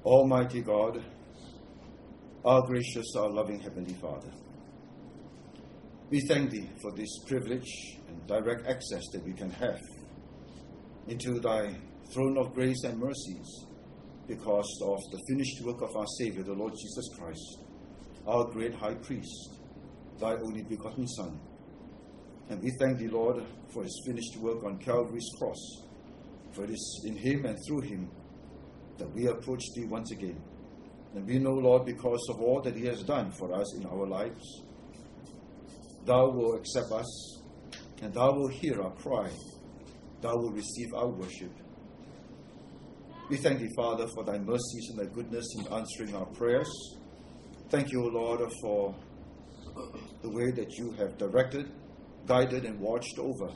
Almighty God, our gracious, our loving Heavenly Father, we thank Thee for this privilege and direct access that we can have into Thy throne of grace and mercies because of the finished work of our Savior, the Lord Jesus Christ, our great High Priest, Thy only begotten Son. And we thank Thee, Lord, for His finished work on Calvary's cross, for it is in Him and through Him that we approach Thee once again. And we know, Lord, because of all that He has done for us in our lives, Thou will accept us, and Thou will hear our cry. Thou will receive our worship. We thank Thee, Father, for Thy mercies and Thy goodness in answering our prayers. Thank You, O Lord, for the way that You have directed, guided, and watched over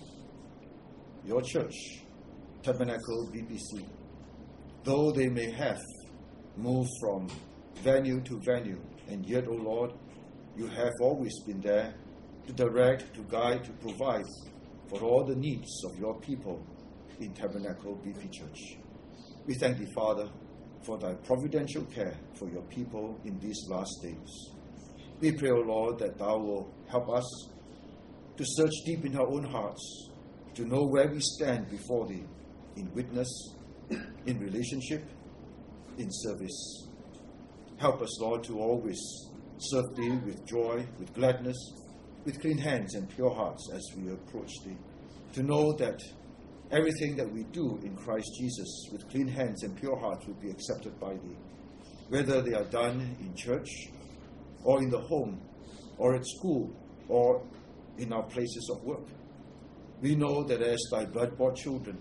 Your church, Tabernacle BPC. Though they may have moved from venue to venue, and yet, O Lord, You have always been there to direct, to guide, to provide for all the needs of Your people in Tabernacle BP Church. We thank Thee, Father, for Thy providential care for Your people in these last days. We pray, O Lord, that Thou will help us to search deep in our own hearts, to know where we stand before Thee in witness, in relationship, in service. Help us, Lord, to always serve Thee with joy, with gladness, with clean hands and pure hearts as we approach Thee. To know that everything that we do in Christ Jesus with clean hands and pure hearts will be accepted by Thee, whether they are done in church or in the home or at school or in our places of work. We know that as Thy blood-bought children,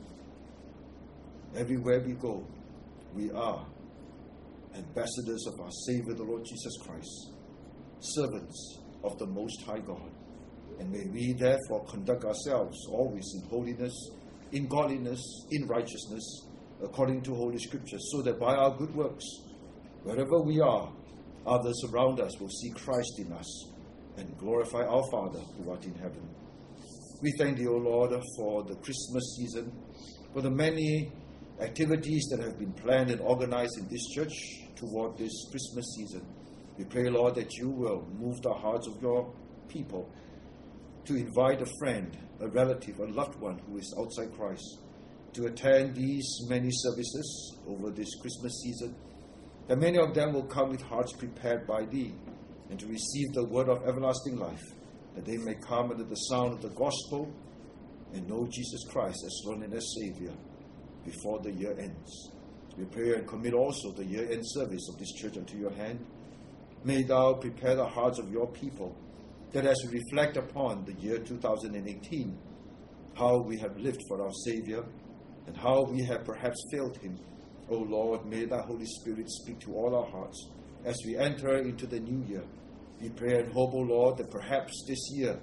everywhere we go, we are ambassadors of our Savior, the Lord Jesus Christ, servants of the Most High God. And may we therefore conduct ourselves always in holiness, in godliness, in righteousness, according to Holy Scripture, so that by our good works, wherever we are, others around us will see Christ in us and glorify our Father who art in heaven. We thank Thee, O Lord, for the Christmas season, for the many activities that have been planned and organized in this church toward this Christmas season. We pray, Lord, that You will move the hearts of Your people to invite a friend, a relative, a loved one who is outside Christ to attend these many services over this Christmas season, that many of them will come with hearts prepared by Thee and to receive the word of everlasting life, that they may come under the sound of the gospel and know Jesus Christ as Lord and as Savior before the year ends. We pray and commit also the year-end service of this church unto Your hand. May Thou prepare the hearts of Your people, that as we reflect upon the year 2018, how we have lived for our Savior and how we have perhaps failed Him, O Lord, may Thy Holy Spirit speak to all our hearts as we enter into the new year. We pray and hope, O Lord, that perhaps this year,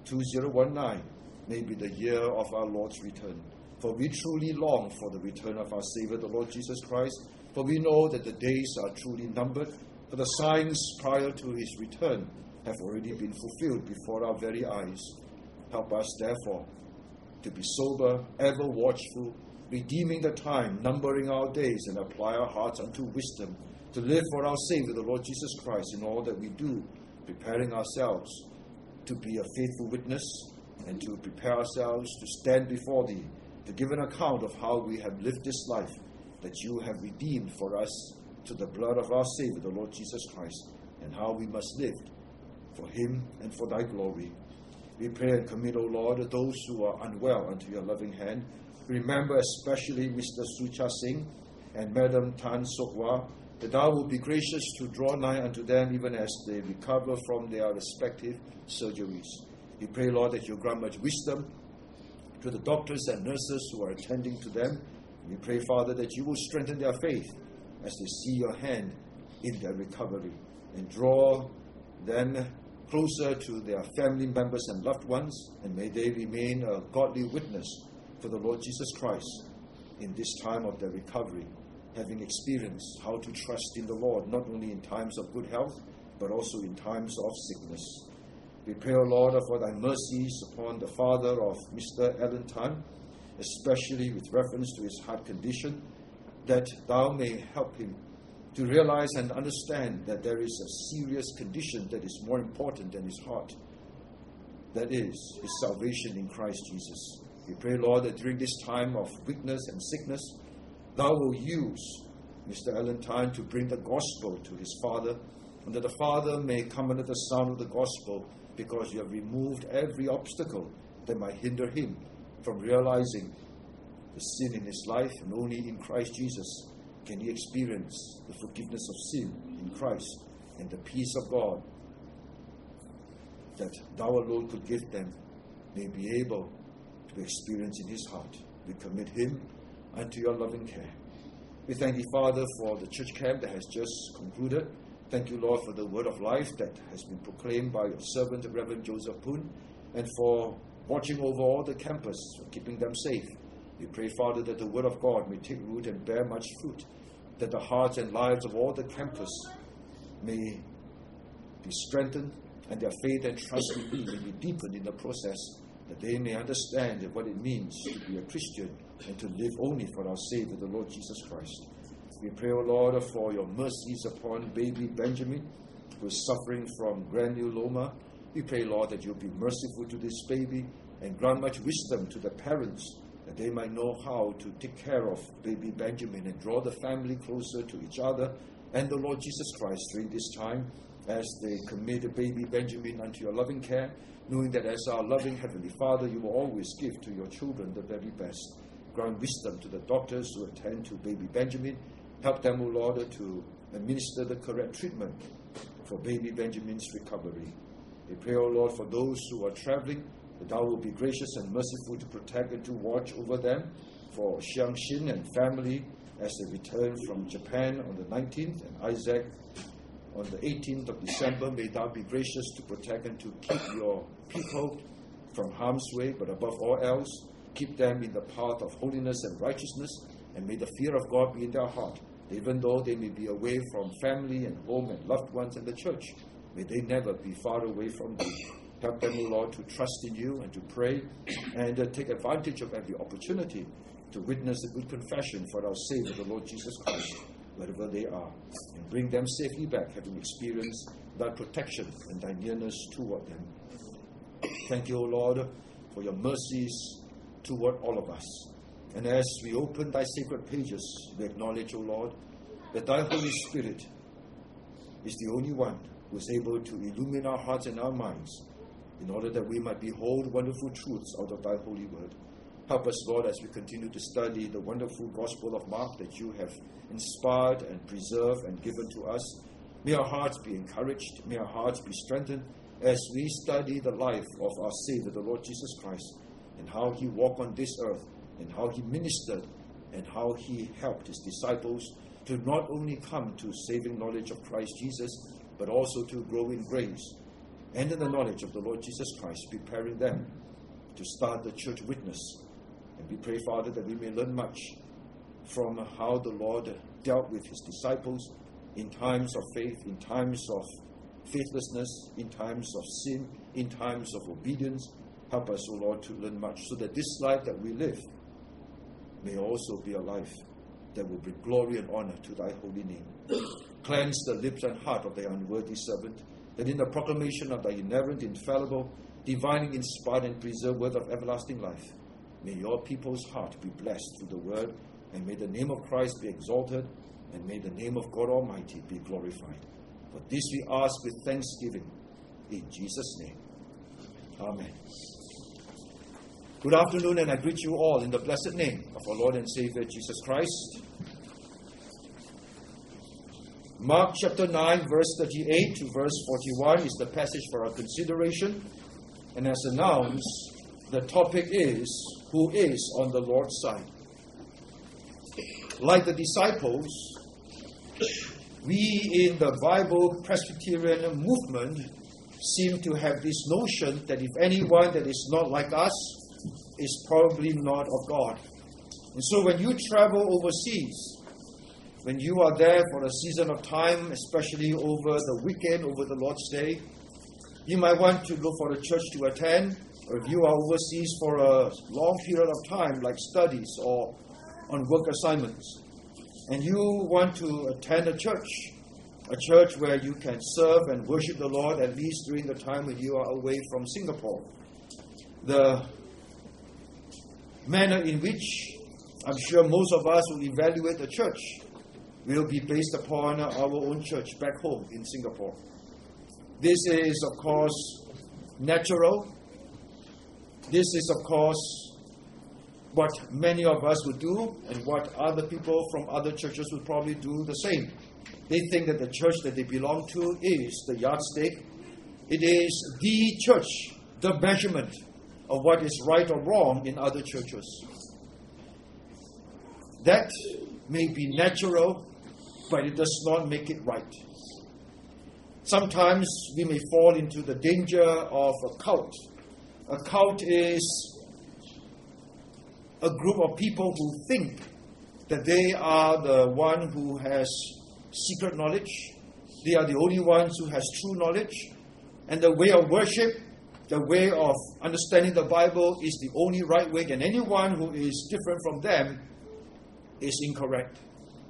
2019, may be the year of our Lord's return. For we truly long for the return of our Savior, the Lord Jesus Christ. For we know that the days are truly numbered. For the signs prior to His return have already been fulfilled before our very eyes. Help us, therefore, to be sober, ever watchful, redeeming the time, numbering our days, and apply our hearts unto wisdom, to live for our Savior, the Lord Jesus Christ, in all that we do, preparing ourselves to be a faithful witness and to prepare ourselves to stand before Thee, to give an account of how we have lived this life that You have redeemed for us to the blood of our Savior, the Lord Jesus Christ, and how we must live for Him and for Thy glory. We pray and commit, O Lord, those who are unwell unto Your loving hand. Remember especially Mr. Sucha Singh and Madam Tan Sokwa, that Thou will be gracious to draw nigh unto them even as they recover from their respective surgeries. We pray, Lord, that You grant much wisdom to the doctors and nurses who are attending to them. We pray, Father, that You will strengthen their faith as they see Your hand in their recovery and draw them closer to their family members and loved ones, and may they remain a godly witness for the Lord Jesus Christ in this time of their recovery, having experienced how to trust in the Lord, not only in times of good health, but also in times of sickness. We pray, O Lord, for Thy mercies upon the father of Mr. Alan Tan, especially with reference to his heart condition, that Thou may help him to realize and understand that there is a serious condition that is more important than his heart. That is his salvation in Christ Jesus. We pray, Lord, that during this time of weakness and sickness, thou will use Mr. Alentine to bring the gospel to his father, and that the father may come under the sound of the gospel, because you have removed every obstacle that might hinder him from realizing the sin in his life, and only in Christ Jesus can he experience the forgiveness of sin in Christ and the peace of God that thou alone could give them, may be able to experience in his heart. We commit him unto your loving care. We thank thee, Father, for the church camp that has just concluded. Thank you, Lord, for the word of life that has been proclaimed by your servant, the Reverend Joseph Poon, and for watching over all the campus, keeping them safe. We pray, Father, that the word of God may take root and bear much fruit, that the hearts and lives of all the campus may be strengthened, and their faith and trust in thee may be deepened in the process, that they may understand what it means to be a Christian and to live only for our Savior, the Lord Jesus Christ. We pray, O Lord, for your mercies upon baby Benjamin, who is suffering from granuloma. We pray, Lord, that you'll be merciful to this baby and grant much wisdom to the parents, that they might know how to take care of baby Benjamin and draw the family closer to each other and the Lord Jesus Christ during this time, as they commit the baby Benjamin unto your loving care, knowing that as our loving Heavenly Father, you will always give to your children the very best. Grant wisdom to the doctors who attend to baby Benjamin. Help them, O Lord, to administer the correct treatment for baby Benjamin's recovery. We pray, O Lord, for those who are traveling, that thou will be gracious and merciful to protect and to watch over them. For Xiang Xin and family, as they return from Japan on the 19th, and Isaac on the 18th of December, may thou be gracious to protect and to keep your people from harm's way, but above all else, keep them in the path of holiness and righteousness, and may the fear of God be in their heart. Even though they may be away from family and home and loved ones and the church, may they never be far away from thee. Help them, O Lord, to trust in you and to pray and take advantage of every opportunity to witness the good confession for our Savior, the Lord Jesus Christ, wherever they are, and bring them safely back, having experienced thy protection and thy nearness toward them. Thank you, O Lord, for your mercies toward all of us. And as we open thy sacred pages, we acknowledge, O Lord, that thy Holy Spirit is the only one who is able to illumine our hearts and our minds, in order that we might behold wonderful truths out of thy holy word. Help us, Lord, as we continue to study the wonderful Gospel of Mark that you have inspired and preserved and given to us. May our hearts be encouraged. May our hearts be strengthened as we study the life of our Savior, the Lord Jesus Christ, and how he walked on this earth, and how he ministered, and how he helped his disciples to not only come to saving knowledge of Christ Jesus, but also to grow in grace and in the knowledge of the Lord Jesus Christ, preparing them to start the church witness. And we pray, Father, that we may learn much from how the Lord dealt with his disciples in times of faith, in times of faithlessness, in times of sin, in times of obedience. Help us, O Lord, to learn much, so that this life that we live may also be a life that will bring glory and honor to thy holy name. Cleanse the lips and heart of thy unworthy servant, that in the proclamation of thy inerrant, infallible, divinely inspired and preserved word of everlasting life, may your people's heart be blessed through the word, and may the name of Christ be exalted, and may the name of God Almighty be glorified. For this we ask with thanksgiving, in Jesus' name. Amen. Good afternoon, and I greet you all in the blessed name of our Lord and Savior Jesus Christ. Mark chapter 9, verse 38 to verse 41 is the passage for our consideration. And as announced, the topic is, who is on the Lord's side? Like the disciples, we in the Bible Presbyterian movement seem to have this notion that if anyone that is not like us is probably not of God. And so when you travel overseas, when you are there for a season of time, especially over the weekend, over the Lord's Day, you might want to look for a church to attend, or if you are overseas for a long period of time, like studies or on work assignments. and you want to attend a church where you can serve and worship the Lord, at least during the time when you are away from Singapore. The manner in which I'm sure most of us will evaluate the church will be based upon our own church back home in Singapore. This is, of course, natural. This is, of course, what many of us would do, and what other people from other churches would probably do the same. They think that the church that they belong to is the yardstick. It is the church, the measurement of what is right or wrong in other churches. That may be natural, but it does not make it right. Sometimes we may fall into the danger of a cult. A cult is a group of people who think that they are the one who has secret knowledge. They are the only ones who has true knowledge. And the way of worship, the way of understanding the Bible is the only right way, and anyone who is different from them is incorrect.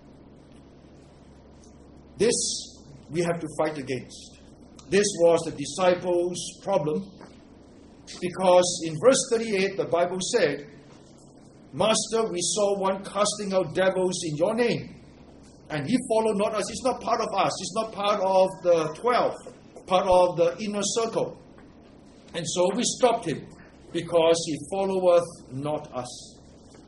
This we have to fight against. This was the disciples' problem, because in verse 38 the Bible said, Master, we saw one casting out devils in your name, and he followed not us. He's not part of us. He's not part of the 12, part of the inner circle. And so we stopped him, because he followeth not us.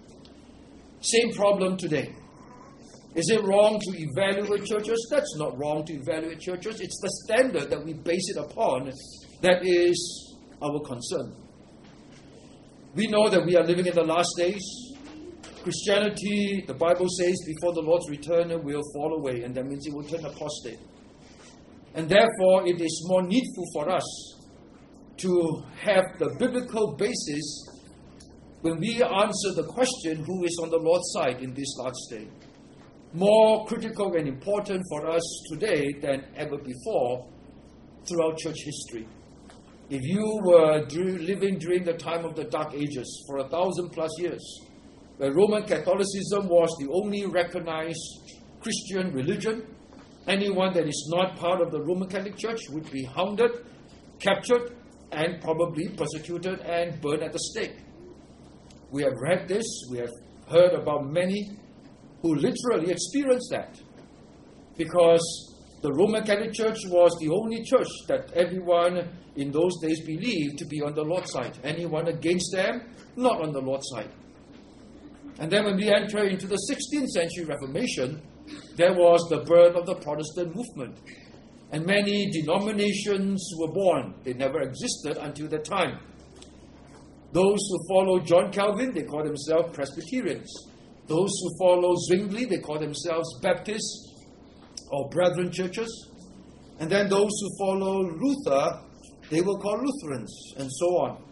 Same problem today. Is it wrong to evaluate churches? That's not wrong to evaluate churches. It's the standard that we base it upon that is our concern. We know that we are living in the last days. Christianity, the Bible says, before the Lord's return will fall away, and that means it will turn apostate. And therefore, it is more needful for us to have the biblical basis when we answer the question, who is on the Lord's side in this last day? More critical and important for us today than ever before throughout church history. If you were living during the time of the Dark Ages for 1,000+ years, where Roman Catholicism was the only recognized Christian religion, anyone that is not part of the Roman Catholic Church would be hounded, captured, and probably persecuted and burned at the stake. We have read this, we have heard about many who literally experienced that, because the Roman Catholic Church was the only church that everyone in those days believed to be on the Lord's side. Anyone against them, not on the Lord's side. And then when we enter into the 16th century Reformation, there was the birth of the Protestant movement. And many denominations were born. They never existed until that time. Those who followed John Calvin, they call themselves Presbyterians. Those who follow Zwingli, they call themselves Baptists or Brethren churches. And then those who follow Luther, they will call Lutherans, and so on.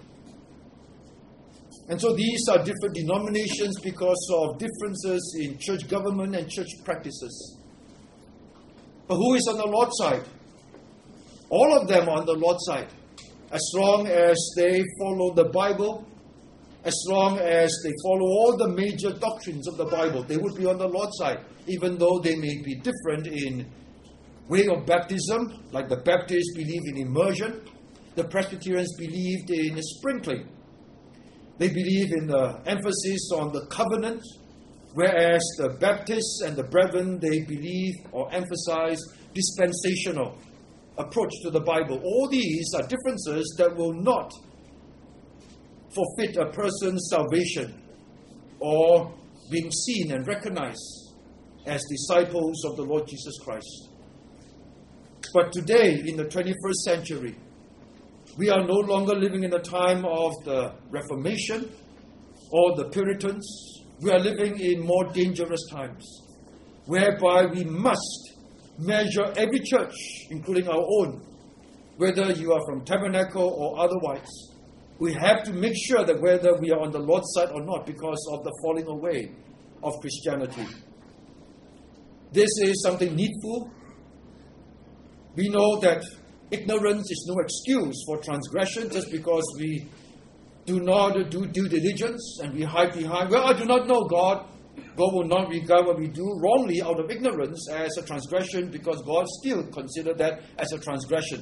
And so these are different denominations because of differences in church government and church practices. But who is on the Lord's side? All of them are on the Lord's side. As long as they follow the Bible, as long as they follow all the major doctrines of the Bible, they would be on the Lord's side, even though they may be different in way of baptism. Like the Baptists believe in immersion, the Presbyterians believed in sprinkling. They believe in the emphasis on the covenant, whereas the Baptists and the Brethren, they believe or emphasize dispensational approach to the Bible. All these are differences that will not forfeit a person's salvation or being seen and recognized as disciples of the Lord Jesus Christ. But today, in the 21st century, we are no longer living in the time of the Reformation or the Puritans. We are living in more dangerous times, whereby we must measure every church, including our own, whether you are from Tabernacle or otherwise. We have to make sure that whether we are on the Lord's side or not, because of the falling away of Christianity. This is something needful. We know that ignorance is no excuse for transgression. Just because we do not do due diligence and we hide behind, well, I do not know God, God will not regard what we do wrongly out of ignorance as a transgression, because God still considers that as a transgression.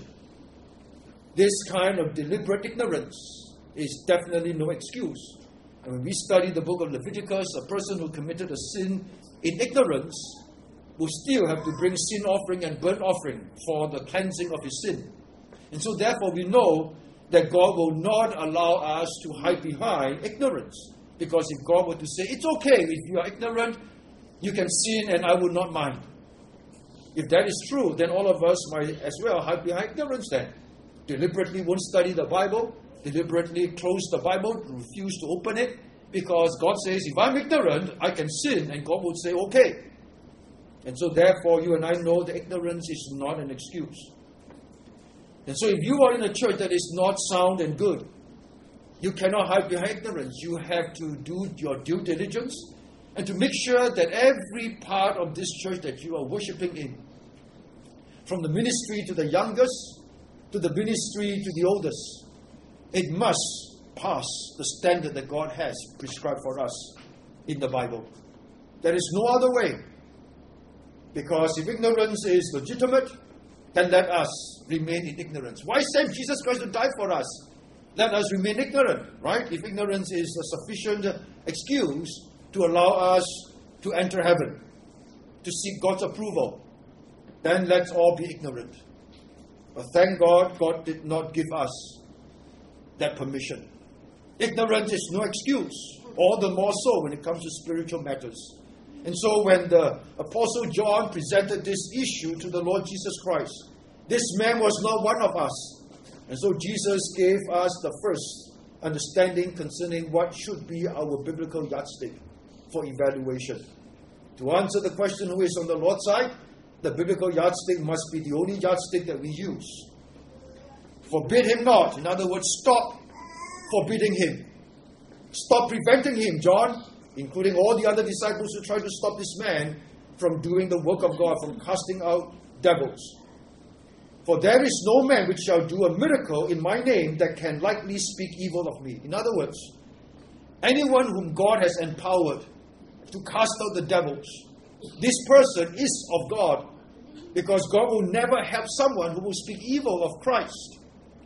This kind of deliberate ignorance is definitely no excuse. And when we study the book of Leviticus, a person who committed a sin in ignorance will still have to bring sin offering and burnt offering for the cleansing of his sin. And so therefore we know that God will not allow us to hide behind ignorance. Because if God were to say, it's okay if you are ignorant, you can sin and I will not mind. If that is true, then all of us might as well hide behind ignorance then. Deliberately won't study the Bible, deliberately close the Bible, refuse to open it, because God says, if I'm ignorant, I can sin, and God would say, okay. And so therefore, you and I know that ignorance is not an excuse. And so if you are in a church that is not sound and good, you cannot hide behind ignorance. You have to do your due diligence and to make sure that every part of this church that you are worshiping in, from the ministry to the youngest, to the ministry to the oldest, it must pass the standard that God has prescribed for us in the Bible. There is no other way. Because if ignorance is legitimate, then let us remain in ignorance. Why send Jesus Christ to die for us? Let us remain ignorant, right? If ignorance is a sufficient excuse to allow us to enter heaven, to seek God's approval, then let's all be ignorant. But thank God, God did not give us that permission. Ignorance is no excuse, all the more so when it comes to spiritual matters. And so when the Apostle John presented this issue to the Lord Jesus Christ, this man was not one of us. And so Jesus gave us the first understanding concerning what should be our biblical yardstick for evaluation. To answer the question who is on the Lord's side, the biblical yardstick must be the only yardstick that we use. Forbid him not. In other words, stop forbidding him. Stop preventing him, John, including all the other disciples who tried to stop this man from doing the work of God, from casting out devils. For there is no man which shall do a miracle in my name that can lightly speak evil of me. In other words, anyone whom God has empowered to cast out the devils, this person is of God, because God will never help someone who will speak evil of Christ.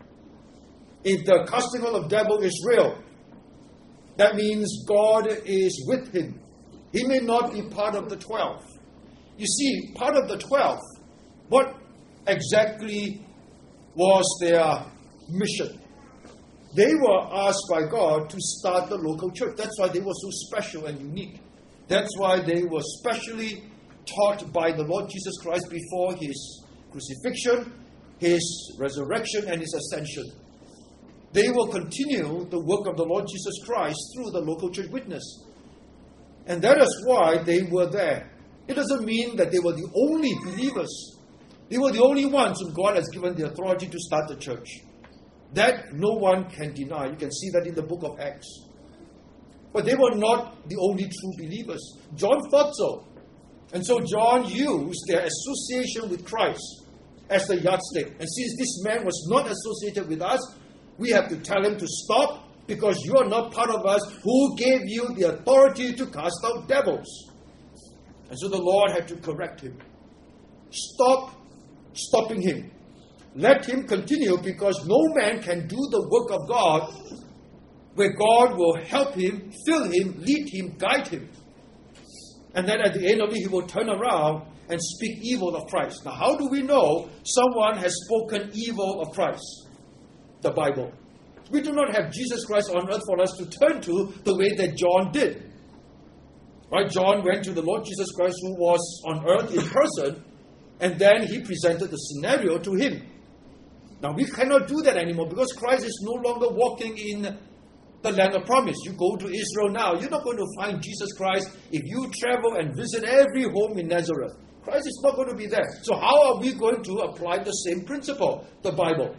If the casting out of devil is real, that means God is with him. He may not be part of the 12. You see, part of the 12, what exactly was their mission? They were asked by God to start the local church. That's why they were so special and unique. That's why they were specially taught by the Lord Jesus Christ before his crucifixion, his resurrection, and his ascension. They will continue the work of the Lord Jesus Christ through the local church witness. And that is why they were there. It doesn't mean that they were the only believers. They were the only ones whom God has given the authority to start the church. That no one can deny. You can see that in the book of Acts. But they were not the only true believers. John thought so. And so John used their association with Christ as the yardstick. And since this man was not associated with us, we have to tell him to stop, because you are not part of us. Who gave you the authority to cast out devils? And so the Lord had to correct him. Stop stopping him. Let him continue, because no man can do the work of God where God will help him, fill him, lead him, guide him. And then at the end of it, he will turn around and speak evil of Christ. Now, how do we know someone has spoken evil of Christ? The Bible. We do not have Jesus Christ on earth for us to turn to the way that John did. Right? John went to the Lord Jesus Christ, who was on earth in person, and then he presented the scenario to him. Now, we cannot do that anymore, because Christ is no longer walking in the land of promise. You go to Israel now, you're not going to find Jesus Christ if you travel and visit every home in Nazareth. Christ is not going to be there. So how are we going to apply the same principle, the Bible?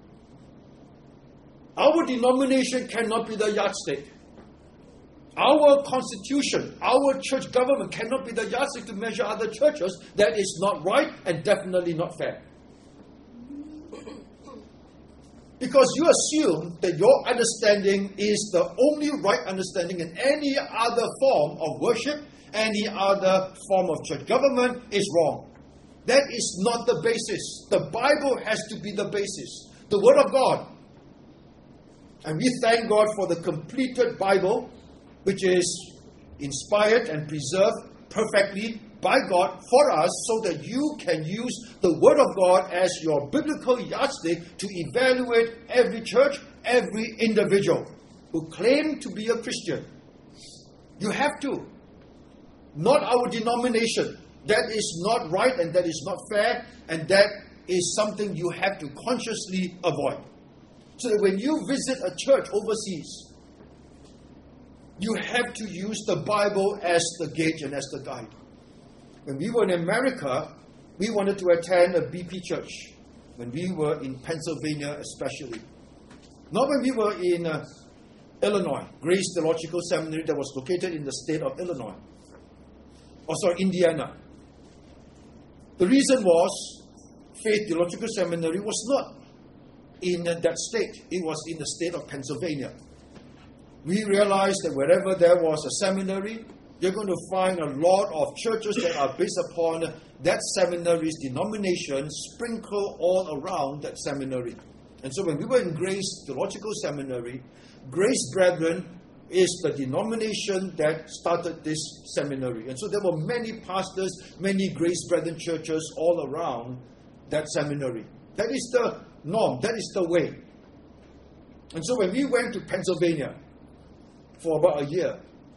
Our denomination cannot be the yardstick. Our constitution, our church government cannot be the yardstick to measure other churches. That is not right and definitely not fair. Because you assume that your understanding is the only right understanding, and any other form of worship, any other form of church government is wrong. That is not the basis. The Bible has to be the basis. The Word of God. And we thank God for the completed Bible, which is inspired and preserved perfectly by God for us, so that you can use the Word of God as your biblical yardstick to evaluate every church, every individual who claim to be a Christian. You have to. Not our denomination. That is not right, and that is not fair, and that is something you have to consciously avoid. So that when you visit a church overseas, you have to use the Bible as the gauge and as the guide. When we were in America, we wanted to attend a BP church. When we were in Pennsylvania especially. Not when we were in Illinois, Grace Theological Seminary that was located in the state of Illinois. Indiana. The reason was Faith Theological Seminary was not in that state. It was in the state of Pennsylvania. We realized that wherever there was a seminary, you're going to find a lot of churches that are based upon that seminary's denomination sprinkled all around that seminary. And so when we were in Grace Theological Seminary, Grace Brethren is the denomination that started this seminary. And so there were many pastors, many Grace Brethren churches all around that seminary. That is the norm. That is the way. And so when we went to Pennsylvania for about a year,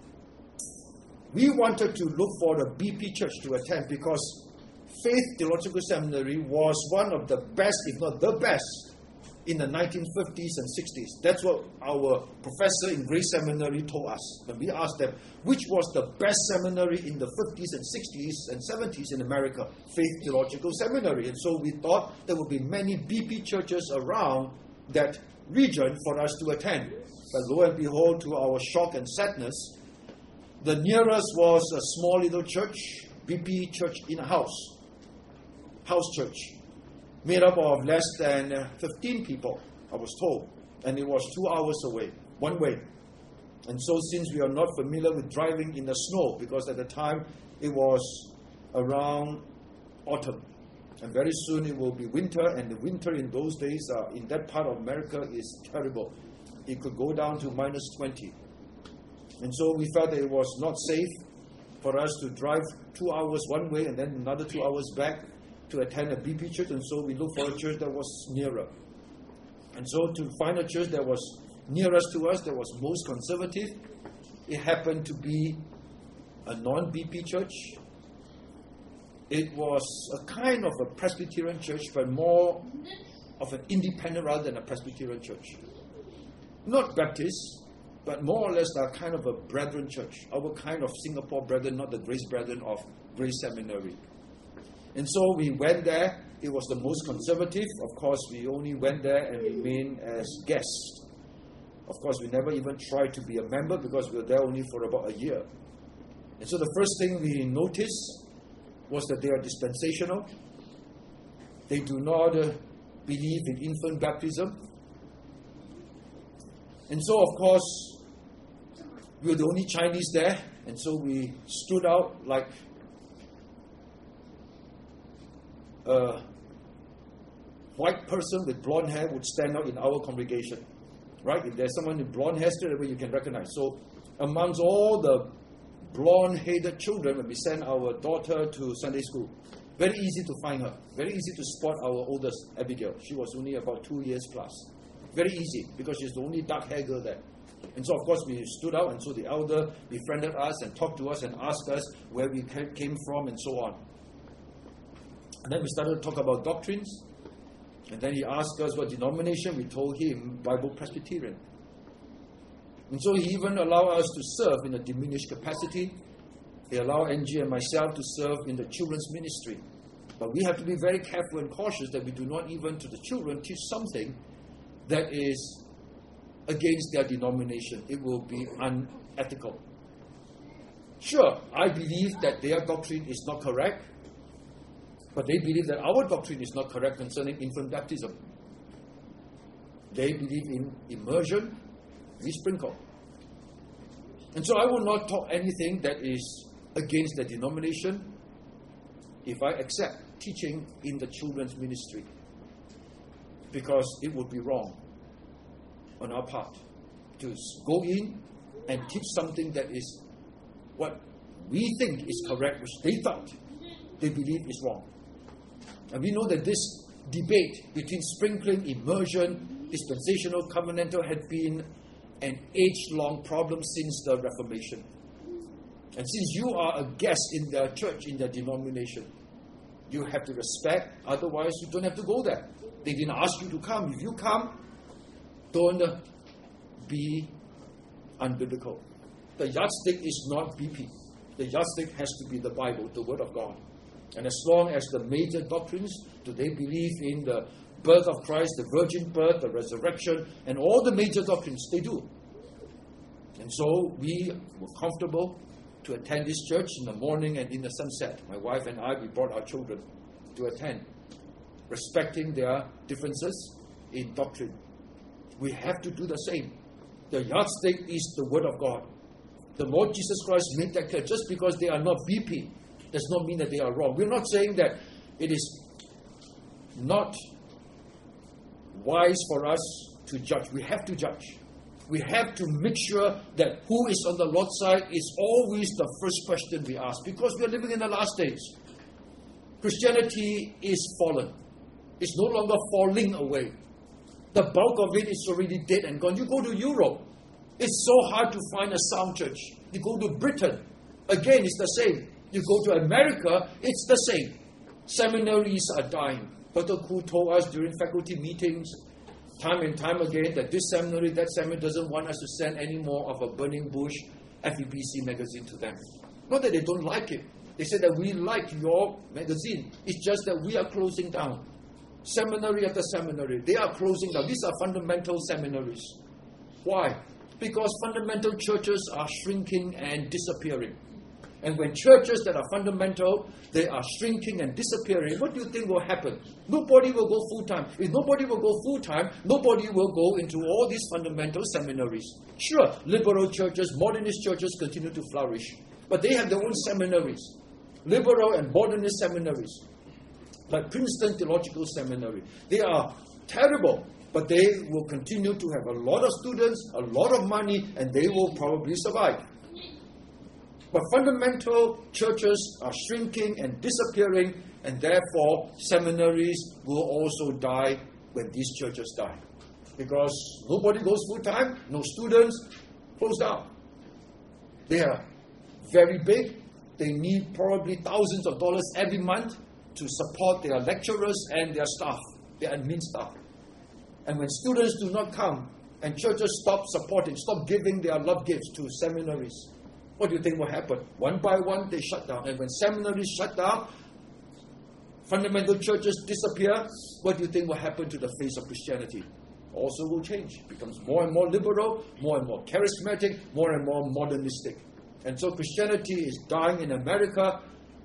we wanted to look for the BP church to attend because Faith Theological Seminary was one of the best, if not the best, in the 1950s and 60s. That's what our professor in Grace Seminary told us. When we asked them, which was the best seminary in the 50s and 60s and 70s in America? Faith Theological Seminary. And so we thought there would be many BP churches around that region for us to attend. But lo and behold, to our shock and sadness, the nearest was a small little church, BP church in a house church, made up of less than 15 people, I was told. And it was 2 hours away, one way. And so since we are not familiar with driving in the snow, because at the time it was around autumn, and very soon it will be winter, and the winter in those days in that part of America is terrible. It could go down to minus 20. And so we felt that it was not safe for us to drive 2 hours one way and then another 2 hours back to attend a BP church, and so we looked for a church that was nearer. And so to find a church that was nearest to us, that was most conservative, it happened to be a non-BP church. It was a kind of a Presbyterian church, but more of an independent rather than a Presbyterian church. Not Baptist, but more or less a kind of a Brethren church, our kind of Singapore Brethren, not the Grace Brethren of Grace Seminary. And so we went there. It was the most conservative. Of course, we only went there and remained as guests. Of course, we never even tried to be a member because we were there only for about a year. And so the first thing we noticed was that they are dispensational. They do not believe in infant baptism. And so, of course, we were the only Chinese there. And so we stood out like a white person with blonde hair would stand out in our congregation. Right? If there's someone with blonde hair, straight away you can recognize. So amongst all the blonde-headed children, when we send our daughter to Sunday school, very easy to find her. Very easy to spot our oldest, Abigail. She was only about 2 years plus. Very easy, because she's the only dark-haired girl there. And so, of course, we stood out, and so the elder befriended us and talked to us and asked us where we came from and so on. And then we started to talk about doctrines. And then he asked us what denomination. We told him Bible Presbyterian. And so he even allowed us to serve in a diminished capacity. He allowed Angie and myself to serve in the children's ministry. But we have to be very careful and cautious that we do not even to the children teach something that is against their denomination. It will be unethical. Sure, I believe that their doctrine is not correct, but they believe that our doctrine is not correct concerning infant baptism. They believe in immersion, we sprinkle. And so I will not talk anything that is against the denomination if I accept teaching in the children's ministry, because it would be wrong on our part to go in and teach something that is what we think is correct, which they thought they believe is wrong. And we know that this debate between sprinkling, immersion, dispensational, covenantal had been an age-long problem since the Reformation. And since you are a guest in their church, in their denomination, you have to respect, otherwise you don't have to go there. They didn't ask you to come. If you come, don't be unbiblical. The yardstick is not BP. The yardstick has to be the Bible, the Word of God. And as long as the major doctrines, do they believe in the birth of Christ, the virgin birth, the resurrection, and all the major doctrines, they do. And so we were comfortable to attend this church in the morning and in the sunset. My wife and I, we brought our children to attend, respecting their differences in doctrine. We have to do the same. The yardstick is the Word of God. The Lord Jesus Christ made that clear. Just because they are not BP does not mean that they are wrong. We're not saying that it is not wise for us to judge. We have to judge. We have to make sure that who is on the Lord's side is always the first question we ask, because we are living in the last days. Christianity is fallen. It's no longer falling away. The bulk of it is already dead and gone. You go to Europe, it's so hard to find a sound church. You go to Britain, again, it's the same. You go to America, it's the same. Seminaries are dying. Dr. Koo told us during faculty meetings, time and time again, that this seminary, that seminary doesn't want us to send any more of a Burning Bush FEBC magazine to them. Not that they don't like it. They said that we like your magazine. It's just that we are closing down. Seminary after seminary, they are closing down. These are fundamental seminaries. Why? Because fundamental churches are shrinking and disappearing. And when churches that are fundamental, they are shrinking and disappearing, what do you think will happen? Nobody will go full-time. If nobody will go full-time, nobody will go into all these fundamental seminaries. Sure, liberal churches, modernist churches continue to flourish. But they have their own seminaries. Liberal and modernist seminaries. Like Princeton Theological Seminary. They are terrible, but they will continue to have a lot of students, a lot of money, and they will probably survive. But fundamental churches are shrinking and disappearing, and therefore seminaries will also die when these churches die. Because nobody goes full-time, no students, close down. They are very big. They need probably thousands of dollars every month to support their lecturers and their staff, their admin staff. And when students do not come and churches stop supporting, stop giving their love gifts to seminaries, what do you think will happen? One by one, they shut down. And when seminaries shut down, fundamental churches disappear, what do you think will happen to the face of Christianity? Also will change. It becomes more and more liberal, more and more charismatic, more and more modernistic. And so Christianity is dying in America.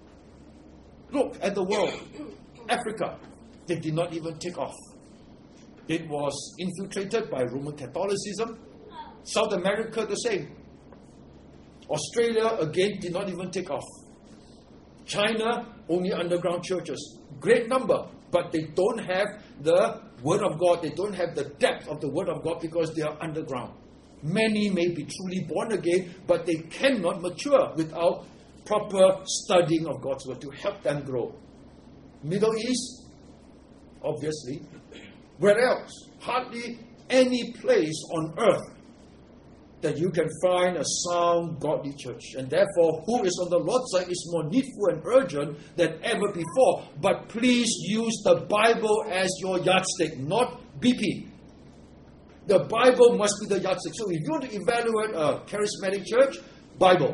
Look at the world. Africa, they did not even take off. It was infiltrated by Roman Catholicism. South America, the same. Australia, again, did not even take off. China, only underground churches. Great number, but they don't have the Word of God. They don't have the depth of the Word of God because they are underground. Many may be truly born again, but they cannot mature without proper studying of God's Word to help them grow. Middle East, obviously. Where else? Hardly any place on earth that you can find a sound, godly church. And therefore, who is on the Lord's side is more needful and urgent than ever before. But please use the Bible as your yardstick, not BP. The Bible must be the yardstick. So if you want to evaluate a charismatic church, Bible.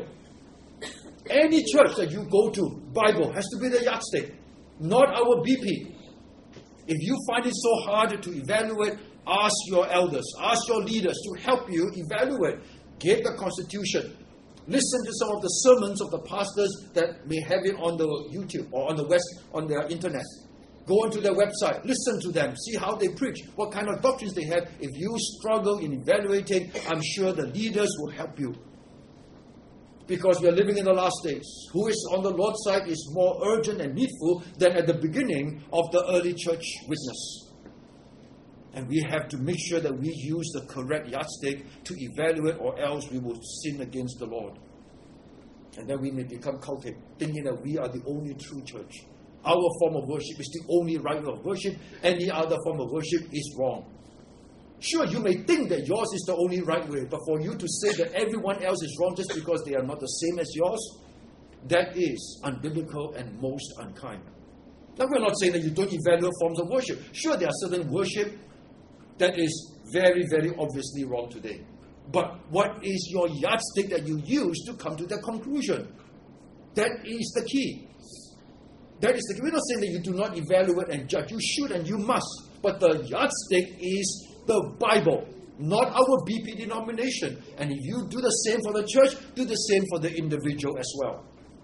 Any church that you go to, Bible has to be the yardstick, not our BP. If you find it so hard to evaluate, ask your elders, ask your leaders to help you evaluate. Get the Constitution. Listen to some of the sermons of the pastors that may have it on the YouTube or on their internet. Go onto their website. Listen to them. See how they preach. What kind of doctrines they have. If you struggle in evaluating, I'm sure the leaders will help you. because we are living in the last days. Who is on the Lord's side is more urgent and needful than at the beginning of the early church witness. And we have to make sure that we use the correct yardstick to evaluate, or else we will sin against the Lord. And then we may become cultic, thinking that we are the only true church. Our form of worship is the only right way of worship. Any other form of worship is wrong. Sure, you may think that yours is the only right way, but for you to say that everyone else is wrong just because they are not the same as yours, that is unbiblical and most unkind. Now, we're not saying that you don't evaluate forms of worship. Sure, there are certain worship that is very, very obviously wrong today. But what is your yardstick that you use to come to that conclusion? That is the key. That is the key. We're not saying that you do not evaluate and judge. You should and you must. But the yardstick is the Bible, not our BP denomination. And if you do the same for the church, do the same for the individual as well.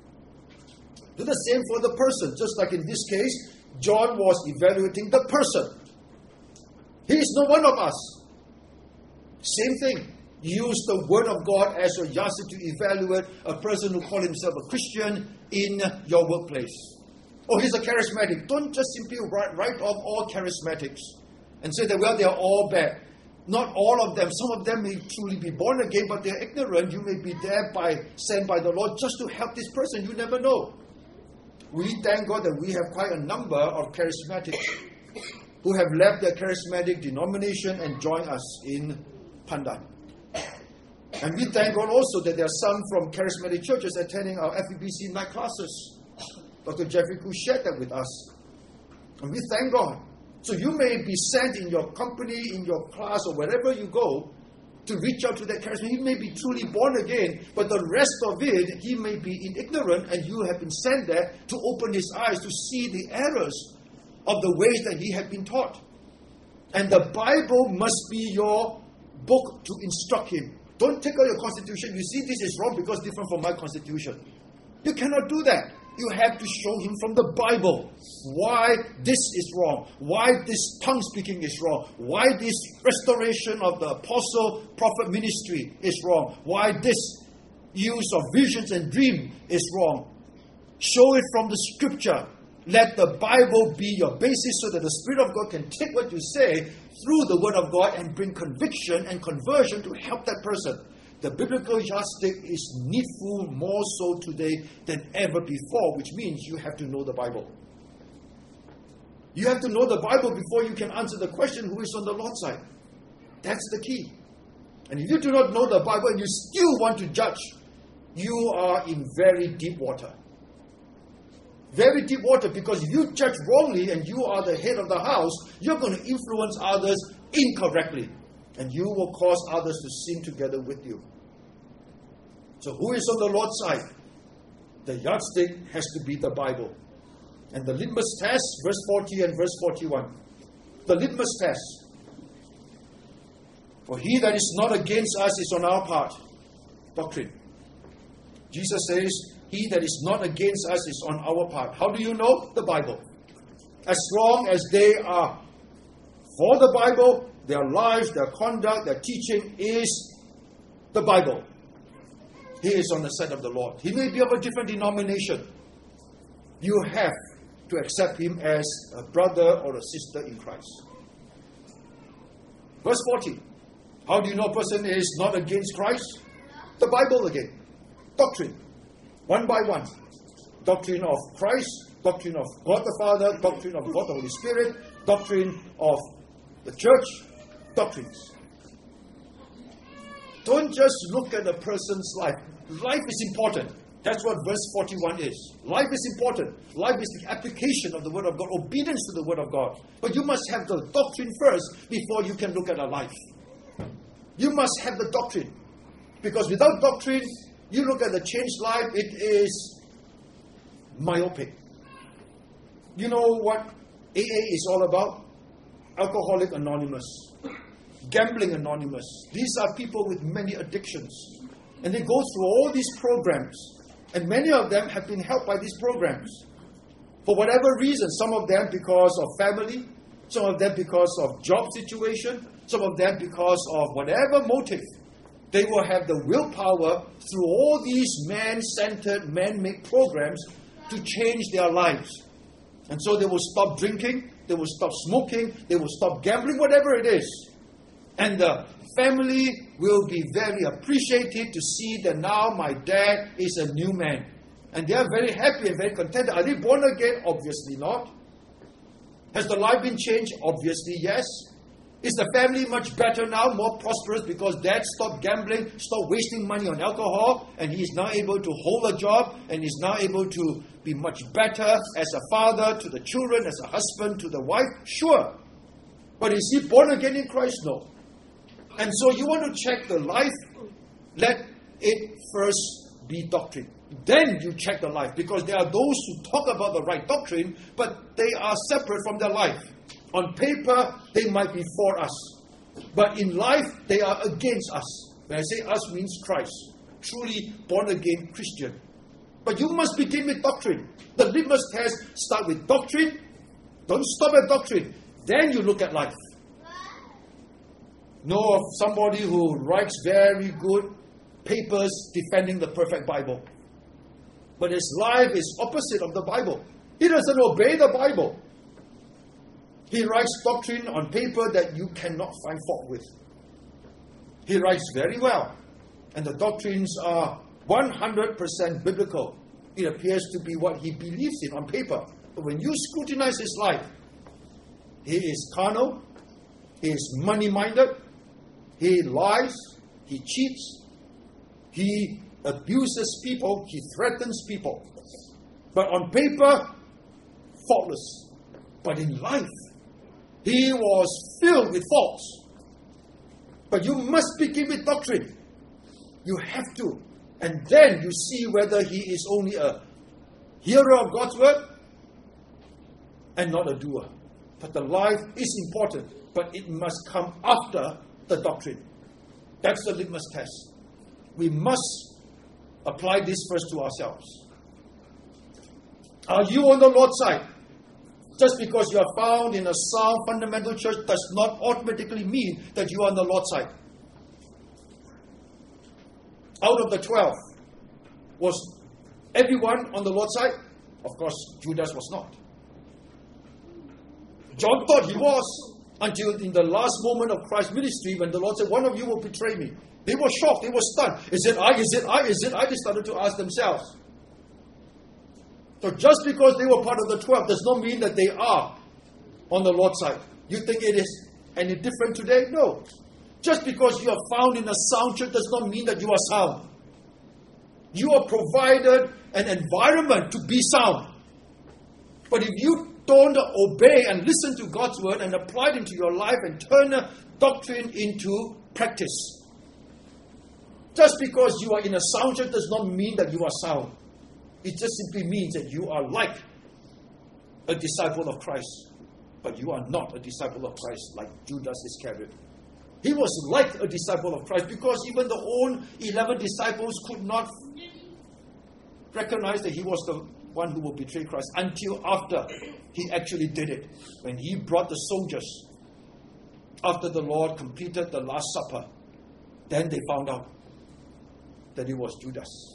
Do the same for the person. Just like in this case, John was evaluating the person. He is not one of us. Same thing. Use the Word of God as your yardstick to evaluate a person who calls himself a Christian in your workplace. Oh, he's a charismatic. Don't just simply write off all charismatics and say that, well, they are all bad. Not all of them. Some of them may truly be born again, but they are ignorant. You may be there sent by the Lord just to help this person. You never know. We thank God that we have quite a number of charismatics who have left their charismatic denomination and joined us in Pandan. And we thank God also that there are some from charismatic churches attending our FEBC night classes. Dr. Jeffrey Koo shared that with us. And we thank God. So you may be sent in your company, in your class, or wherever you go, to reach out to that charismatic. He may be truly born again, but the rest of it, he may be in ignorant, and you have been sent there to open his eyes to see the errors of the ways that he had been taught. And the Bible must be your book to instruct him. Don't take out your constitution. You see, this is wrong because it's different from my constitution. You cannot do that. You have to show him from the Bible why this is wrong, why this tongue speaking is wrong, why this restoration of the apostle prophet ministry is wrong, why this use of visions and dream is wrong. Show it from the scripture. Let the Bible be your basis so that the Spirit of God can take what you say through the Word of God and bring conviction and conversion to help that person. The biblical yardstick is needful more so today than ever before, which means you have to know the Bible. You have to know the Bible before you can answer the question, who is on the Lord's side? That's the key. And if you do not know the Bible and you still want to judge, you are in very deep water. Very deep water, because if you judge wrongly and you are the head of the house, you're going to influence others incorrectly. And you will cause others to sin together with you. So who is on the Lord's side? The yardstick has to be the Bible. And the litmus test, verse 40 and verse 41. The litmus test. For he that is not against us is on our part. Doctrine. Jesus says, he that is not against us is on our part. How do you know? The Bible. As long as they are for the Bible, their lives, their conduct, their teaching is the Bible. He is on the side of the Lord. He may be of a different denomination. You have to accept him as a brother or a sister in Christ. Verse 40. How do you know a person is not against Christ? The Bible again. Doctrine. One by one. Doctrine of Christ, doctrine of God the Father, doctrine of God the Holy Spirit, doctrine of the church, doctrines. Don't just look at a person's life. Life is important. That's what verse 41 is. Life is important. Life is the application of the Word of God, obedience to the Word of God. But you must have the doctrine first before you can look at a life. You must have the doctrine. Because without doctrine, you look at the changed life, it is myopic. You know what AA is all about? Alcoholic Anonymous. Gambling Anonymous. These are people with many addictions. And they go through all these programs. And many of them have been helped by these programs. For whatever reason, some of them because of family, some of them because of job situation, some of them because of whatever motive. They will have the willpower through all these man-centered, man-made programs to change their lives. And so they will stop drinking, they will stop smoking, they will stop gambling, whatever it is. And the family will be very appreciative to see that now my dad is a new man. And they are very happy and very content. Are they born again? Obviously not. Has the life been changed? Obviously yes. Is the family much better now, more prosperous because dad stopped gambling, stopped wasting money on alcohol, and he is now able to hold a job and is now able to be much better as a father to the children, as a husband to the wife? Sure. But is he born again in Christ? No. And so you want to check the life, let it first be doctrine. Then you check the life, because there are those who talk about the right doctrine, but they are separate from their life. On paper, they might be for us. But in life, they are against us. When I say us, means Christ. Truly born-again Christian. But you must begin with doctrine. The litmus test start with doctrine. Don't stop at doctrine. Then you look at life. Know of somebody who writes very good papers defending the perfect Bible. But his life is opposite of the Bible. He doesn't obey the Bible. He writes doctrine on paper that you cannot find fault with. He writes very well. And the doctrines are 100% biblical. It appears to be what he believes in on paper. But when you scrutinize his life, he is carnal, he is money-minded, he lies, he cheats, he abuses people, he threatens people. But on paper, faultless. But in life, he was filled with faults. But you must begin with doctrine. You have to. And then you see whether he is only a hearer of God's word and not a doer. But the life is important, but it must come after the doctrine. That's the litmus test. We must apply this first to ourselves. Are you on the Lord's side? Just because you are found in a sound fundamental church does not automatically mean that you are on the Lord's side. Out of the 12, was everyone on the Lord's side? Of course, Judas was not. John thought he was, until in the last moment of Christ's ministry, when the Lord said, one of you will betray me. They were shocked, they were stunned. Is it I? Is it I? Is it I? They started to ask themselves. So just because they were part of the 12 does not mean that they are on the Lord's side. You think it is any different today? No. Just because you are found in a sound church does not mean that you are sound. You are provided an environment to be sound. But if you don't obey and listen to God's word and apply it into your life and turn doctrine into practice, just because you are in a sound church does not mean that you are sound. It just simply means that you are like a disciple of Christ. But you are not a disciple of Christ like Judas Iscariot. He was like a disciple of Christ because even the own 11 disciples could not recognize that he was the one who will betray Christ until after he actually did it. When he brought the soldiers after the Lord completed the Last Supper, then they found out that it was Judas.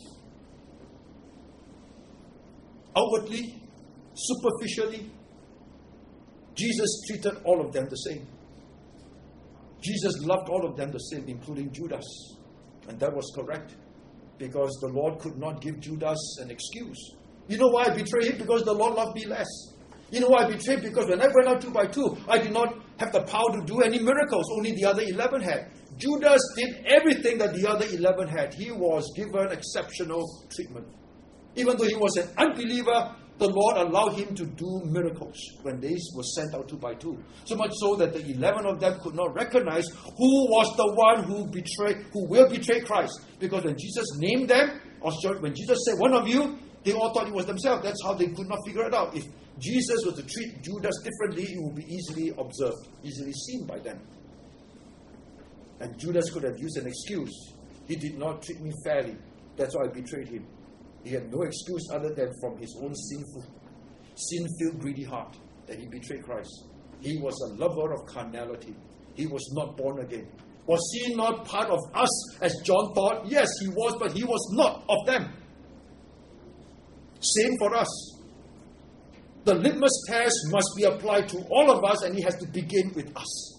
Outwardly, superficially, Jesus treated all of them the same. Jesus loved all of them the same, including Judas. And that was correct, because the Lord could not give Judas an excuse. You know why I betrayed him? Because the Lord loved me less. You know why I betrayed? Because when I went out 2 by 2, I did not have the power to do any miracles. Only the other 11 had. Judas did everything that the other 11 had. He was given exceptional treatment. Even though he was an unbeliever, the Lord allowed him to do miracles when they were sent out 2 by 2. So much so that the 11 of them could not recognize who was the one who will betray Christ. Because when Jesus named them, or when Jesus said, one of you, they all thought it was themselves. That's how they could not figure it out. If Jesus was to treat Judas differently, it would be easily observed, easily seen by them. And Judas could have used an excuse. He did not treat me fairly. That's why I betrayed him. He had no excuse other than from his own sin-filled, greedy heart that he betrayed Christ. He was a lover of carnality. He was not born again. Was he not part of us, as John thought? Yes, he was, but he was not of them. Same for us. The litmus test must be applied to all of us, and it has to begin with us.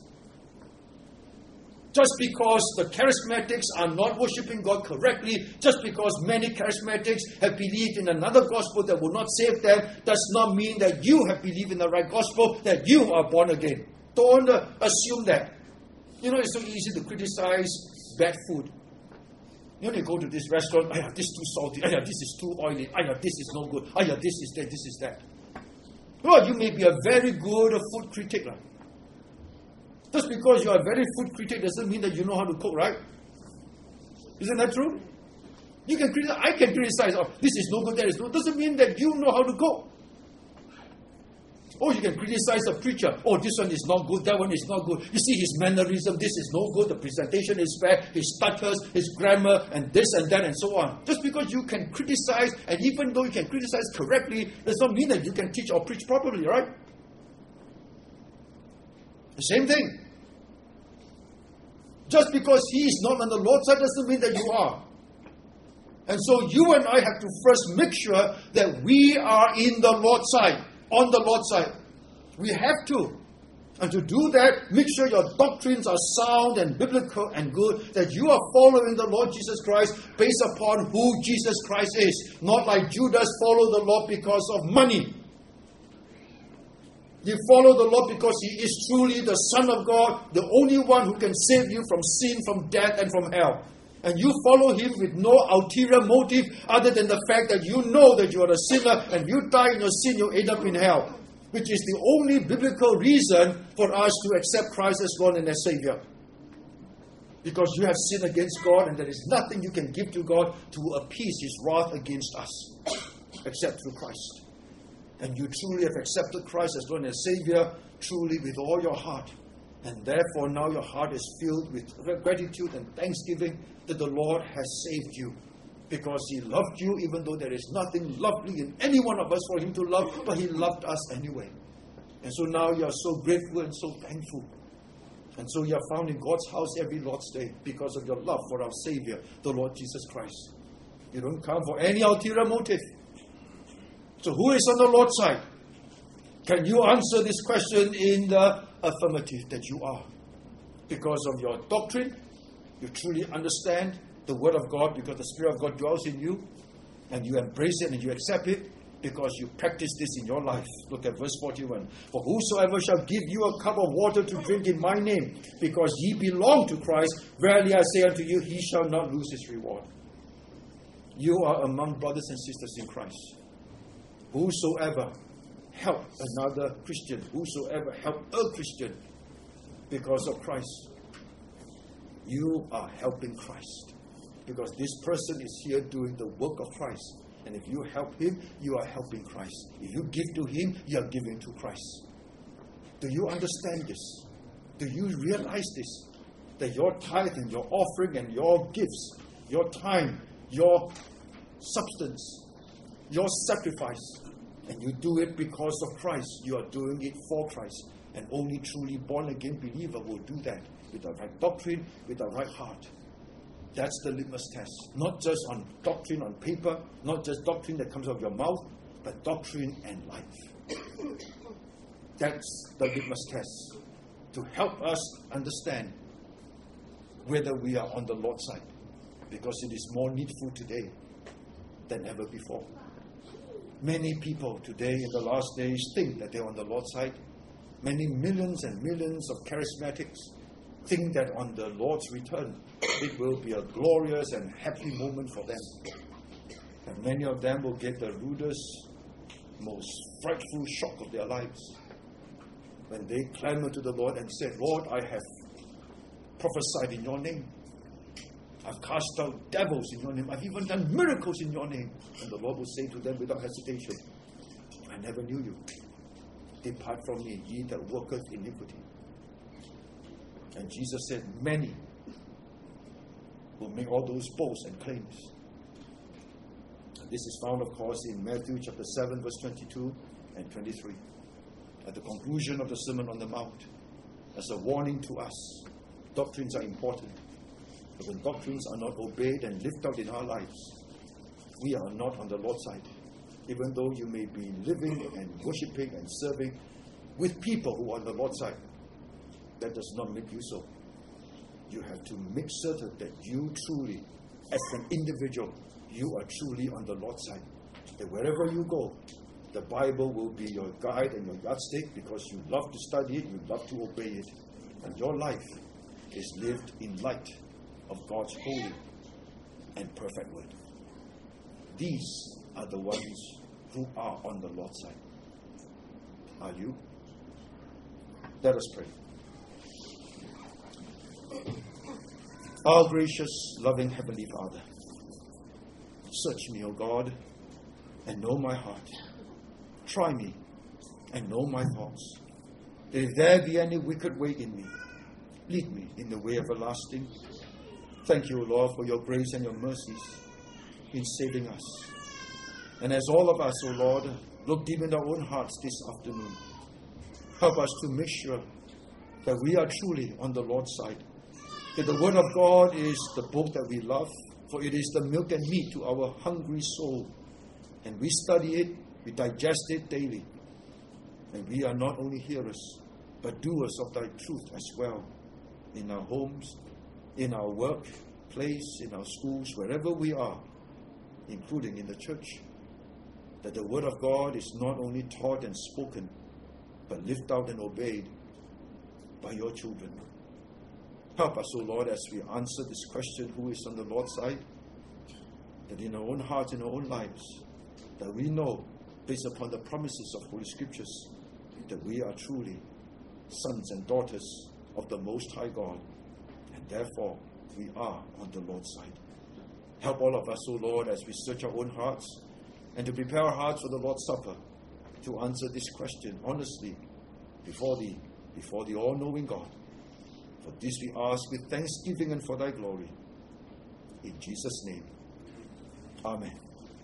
Just because the charismatics are not worshiping God correctly, just because many charismatics have believed in another gospel that will not save them, does not mean that you have believed in the right gospel, that you are born again. Don't assume that. You know, it's so easy to criticize bad food. You know, you go to this restaurant, this is too salty, this is too oily, this is no good, this is that, this is that. Well, you may be a very good food critic. Just because you are a very food critic doesn't mean that you know how to cook, right? Isn't that true? You can criticize, I can criticize, this is no good, that is no good. Doesn't mean that you know how to cook. Or you can criticize a preacher. This one is not good, that one is not good. You see his mannerism, this is no good, the presentation is bad, his stutters, his grammar, and this and that and so on. Just because you can criticize, and even though you can criticize correctly, does not mean that you can teach or preach properly, right? The same thing. Just because he is not on the Lord's side doesn't mean that you are. And so you and I have to first make sure that we are in the Lord's side, on the Lord's side. We have to. And to do that, make sure your doctrines are sound and biblical and good, that you are following the Lord Jesus Christ based upon who Jesus Christ is. Not like Judas followed the Lord because of money. You follow the Lord because He is truly the Son of God, the only one who can save you from sin, from death, and from hell. And you follow Him with no ulterior motive other than the fact that you know that you are a sinner, and you die in your sin, you end up in hell. Which is the only biblical reason for us to accept Christ as Lord and as Savior. Because you have sinned against God, and there is nothing you can give to God to appease His wrath against us, except through Christ. And you truly have accepted Christ as Lord and Savior, truly with all your heart. And therefore now your heart is filled with gratitude and thanksgiving that the Lord has saved you. Because He loved you, even though there is nothing lovely in any one of us for Him to love, but He loved us anyway. And so now you are so grateful and so thankful. And so you are found in God's house every Lord's Day because of your love for our Savior, the Lord Jesus Christ. You don't come for any ulterior motive. So who is on the Lord's side? Can you answer this question in the affirmative that you are? Because of your doctrine, you truly understand the Word of God, because the Spirit of God dwells in you, and you embrace it and you accept it because you practice this in your life. Look at verse 41. For whosoever shall give you a cup of water to drink in my name, because ye belong to Christ, verily I say unto you, he shall not lose his reward. You are among brothers and sisters in Christ. Whosoever help another Christian, whosoever help a Christian because of Christ, you are helping Christ. Because this person is here doing the work of Christ. And if you help him, you are helping Christ. If you give to him, you are giving to Christ. Do you understand this? Do you realize this? That your tithe and your offering and your gifts, your time, your substance, your sacrifice, and you do it because of Christ. You are doing it for Christ. And only truly born again believer will do that with the right doctrine, with the right heart. That's the litmus test. Not just on doctrine on paper, not just doctrine that comes out of your mouth, but doctrine and life. That's the litmus test to help us understand whether we are on the Lord's side, because it is more needful today than ever before. Many people today in the last days think that they're on the Lord's side. Many millions and millions of charismatics think that on the Lord's return, it will be a glorious and happy moment for them. And many of them will get the rudest, most frightful shock of their lives when they clamor to the Lord and say, Lord, I have prophesied in your name. I've cast out devils in your name. I've even done miracles in your name. And the Lord will say to them without hesitation, I never knew you. Depart from me, ye that worketh iniquity. And Jesus said, many will make all those boasts and claims. And this is found, of course, in Matthew chapter 7, verse 22 and 23. At the conclusion of the Sermon on the Mount, as a warning to us Doctrines are important. But when doctrines are not obeyed and lived out in our lives, we are not on the Lord's side. Even though you may be living and worshiping and serving with people who are on the Lord's side, that does not make you so. You have to make certain that you truly, as an individual, you are truly on the Lord's side. That wherever you go, the Bible will be your guide and your yardstick, because you love to study it, you love to obey it. And your life is lived in light of God's holy and perfect word. These are the ones who are on the Lord's side. Are you? Let us pray. Our gracious, loving Heavenly Father, search me, O God, and know my heart. Try me and know my thoughts. That if there be any wicked way in me, lead me in the way everlasting. Thank you, Lord, for your grace and your mercies in saving us. And as all of us, O Lord, look deep in our own hearts this afternoon, help us to make sure that we are truly on the Lord's side. That the Word of God is the book that we love, for it is the milk and meat to our hungry soul. And we study it, we digest it daily. And we are not only hearers, but doers of thy truth as well. In our homes, in our workplace, in our schools, wherever we are, including in the church. That the Word of God is not only taught and spoken, but lived out and obeyed by your children. Help us, O Lord, as we answer this question, who is on the Lord's side? That in our own hearts, in our own lives, that we know, based upon the promises of Holy Scriptures, that we are truly sons and daughters of the Most High God, and therefore we are on the Lord's side. Help all of us, O Lord, as we search our own hearts, and to prepare our hearts for the Lord's Supper, to answer this question honestly before the all-knowing God. For this we ask with thanksgiving and for thy glory. In Jesus' name, amen.